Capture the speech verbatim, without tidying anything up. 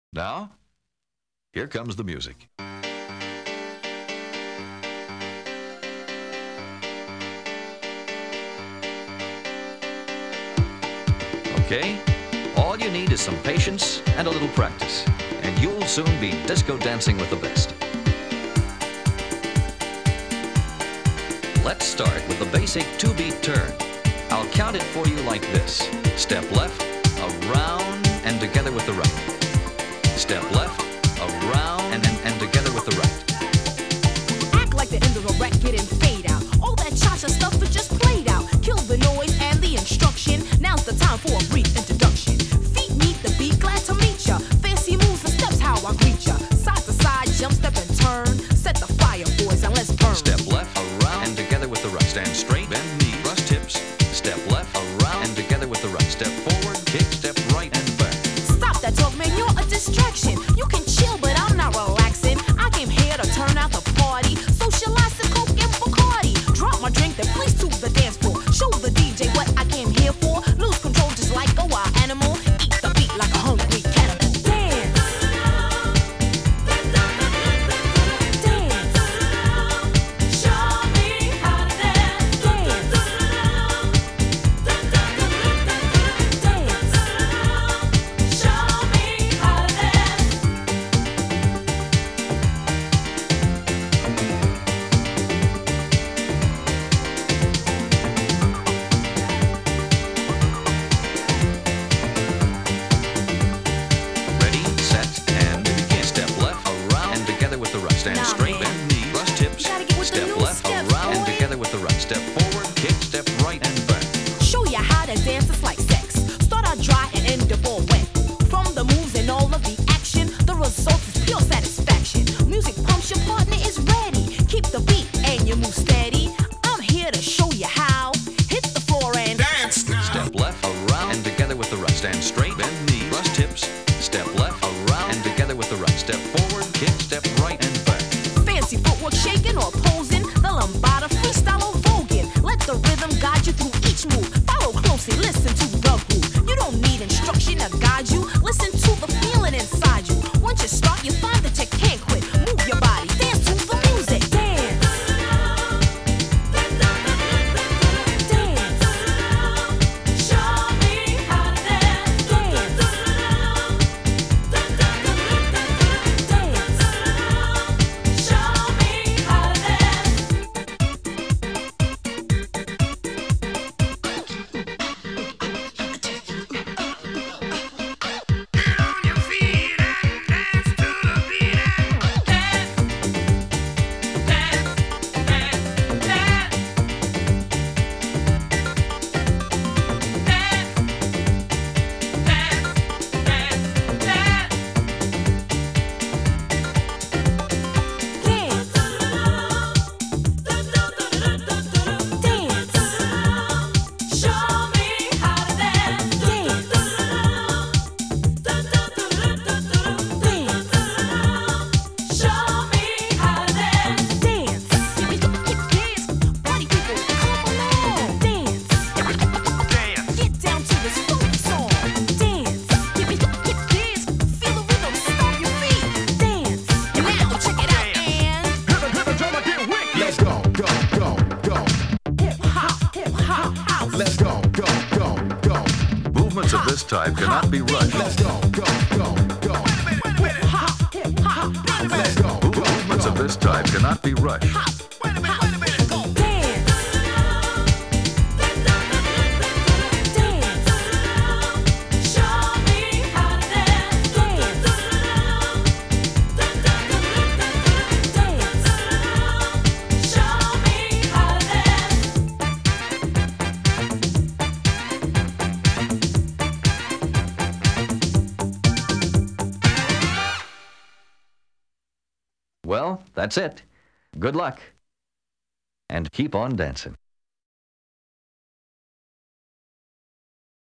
Now, here comes the music. Okay, all you need is some patience and a little practice, and you'll soon be disco dancing with the best. Let's start with the basic two-beat turn. I'll count it for you like this. Step left, around, and together with the right. Step left, around, and, and, and together with the right. Act like the end of a record and fade out. All that cha-cha stuff is just played out. Kill the noise and the instruction. Now's the time for a brief introduction. Feet meet the beat, glad to meet ya. Fancy moves and steps, how I greet ya. Side to side, jump, step, and turn. Set the fire, boys, and let's burn. Step left, around, and together with the right. Stand straight, bend knees, thrust hips. Step left, around, and together with the right. Step forward, kick, step right, and back. Stop that talk, man, you're a distraction. You can chill, but I'm not relaxing. I came here to turn out the party. Socialize the coke and Bacardi. Drop my drink, then please to the dance floor. Show the D J what I came here for. Lose control just like a wild animal. Eat the beat like a hungry cannibal. Dance. Dance. Show me how to dance. Dance. Dance. Show me how to dance. Ready, set, and begin. Step left, around, and together with the right. Stand Nah, straight, man. bend knees, thrust hips. You gotta get with the Step new left, steps, around, and boy. together with the right. Step forward, kick, step right, and back. Show you how to dance, it's like sex. Start out dry and end up all wet. From the moves and all of the action, the result is pure satisfaction. Music pumps, your partner is ready. Keep the beat and you move steady. I'm here to show you how. Hit the floor and Dance now. Step left, around, and together with the right. Stand straight, bend knees, thrust hips. Step left, around, and together with the right. Step forward, kick, step right, and back. fancy footwork shaking or posing. The lambada freestyle or voguing. Let the rhythm guide you through each move. Follow closely, listen to the groove. You don't need instruction to guide you. Listen to the feeling inside you. Once you start, you find that you can't quit. Move your body, dance to the music. Dance. Dance. Show me how to dance. Dance. Dance. Show me how to dance. Get on your feet and dance to the beat. Dance, dance, dance, dance. Show me how to dance. Dance. Show me how to dance. Dance. Party people, come along. Dance. Dance. Get down to this funky song. Dance. Feel the rhythm, stomp your feet. Dance. Now check it out and Hit the, hit the drummer, get wicked. Let's go, go, go, go. hip hop, hip hop, house. Let's go, go, go, go. Movements of this type cannot be rushed. Let's go, go, go, go. Hip hop, hip hop, house. Let's go, go, Movements of go. this type cannot be rushed. Wait a minute, wait a minute. Go. Dance. Dance. Show me how to dance. Dance. Dance. Show me how to dance. Well, that's it. Good luck. And keep on dancing.